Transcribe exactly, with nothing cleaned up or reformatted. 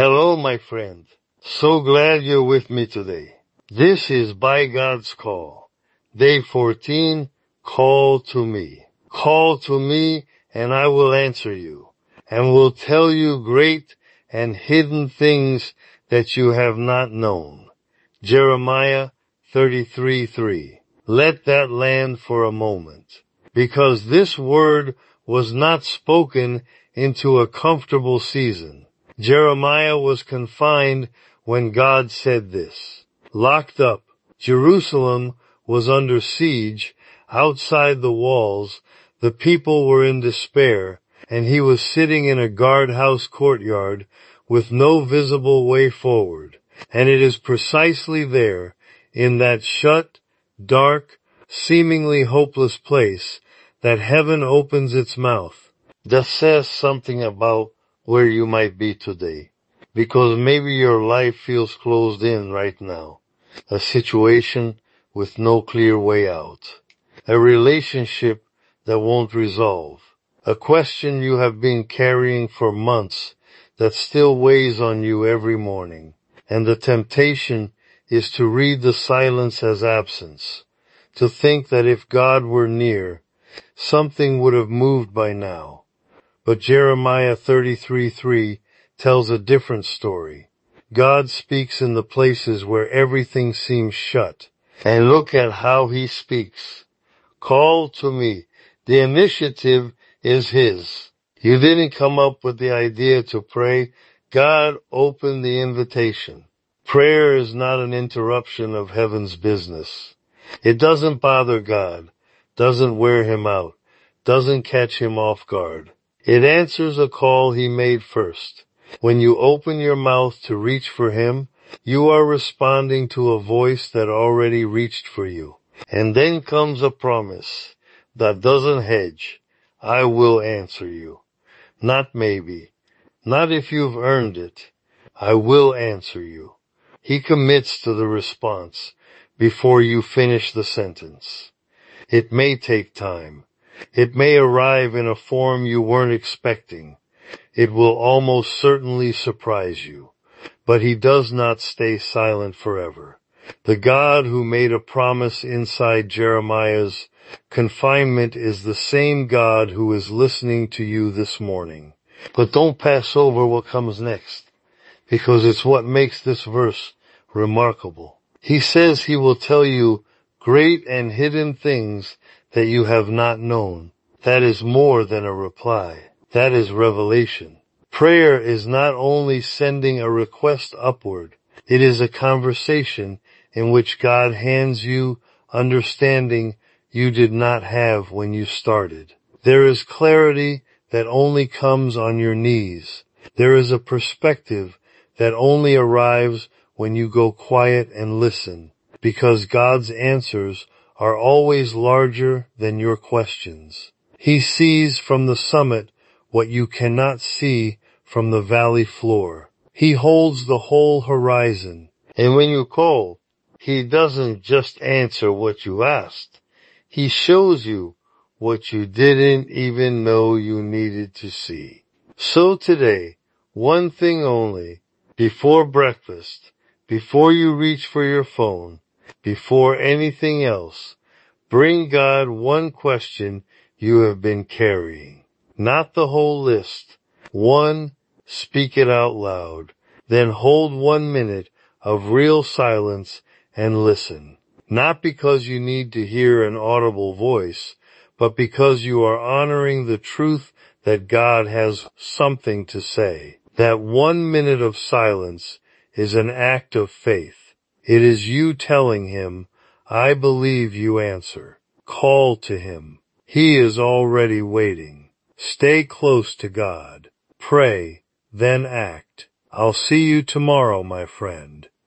Hello, my friend. So glad you're with me today. This is By God's Call. Day fourteen, Call to Me. Call to me and I will answer you, and will tell you great and hidden things that you have not known. Jeremiah thirty-three three. Let that land for a moment, because this word was not spoken into a comfortable season. Jeremiah was confined when God said this. Locked up, Jerusalem was under siege. Outside the walls, the people were in despair, and he was sitting in a guardhouse courtyard with no visible way forward. And it is precisely there, in that shut, dark, seemingly hopeless place, that heaven opens its mouth. That says something about where you might be today, because maybe your life feels closed in right now, a situation with no clear way out, a relationship that won't resolve, a question you have been carrying for months that still weighs on you every morning, and the temptation is to read the silence as absence, to think that if God were near, something would have moved by now. But Jeremiah thirty-three three tells a different story. God speaks in the places where everything seems shut. And look at how he speaks. Call to me. The initiative is his. You didn't come up with the idea to pray. God opened the invitation. Prayer is not an interruption of heaven's business. It doesn't bother God, doesn't wear him out, doesn't catch him off guard. It answers a call he made first. When you open your mouth to reach for him, you are responding to a voice that already reached for you. And then comes a promise that doesn't hedge. I will answer you. Not maybe. Not if you've earned it. I will answer you. He commits to the response before you finish the sentence. It may take time. It may arrive in a form you weren't expecting. It will almost certainly surprise you. But he does not stay silent forever. The God who made a promise inside Jeremiah's confinement is the same God who is listening to you this morning. But don't pass over what comes next, because it's what makes this verse remarkable. He says he will tell you great and hidden things that you have not known. That is more than a reply. That is revelation. Prayer is not only sending a request upward. It is a conversation in which God hands you understanding you did not have when you started. There is clarity that only comes on your knees. There is a perspective that only arrives when you go quiet and listen, because God's answers are always larger than your questions. He sees from the summit what you cannot see from the valley floor. He holds the whole horizon. And when you call, he doesn't just answer what you asked. He shows you what you didn't even know you needed to see. So today, one thing only, before breakfast, before you reach for your phone, before anything else, bring God one question you have been carrying. Not the whole list. One, speak it out loud. Then hold one minute of real silence and listen. Not because you need to hear an audible voice, but because you are honoring the truth that God has something to say. That one minute of silence is an act of faith. It is you telling him, I believe you answer. Call to him. He is already waiting. Stay close to God. Pray, then act. I'll see you tomorrow, my friend.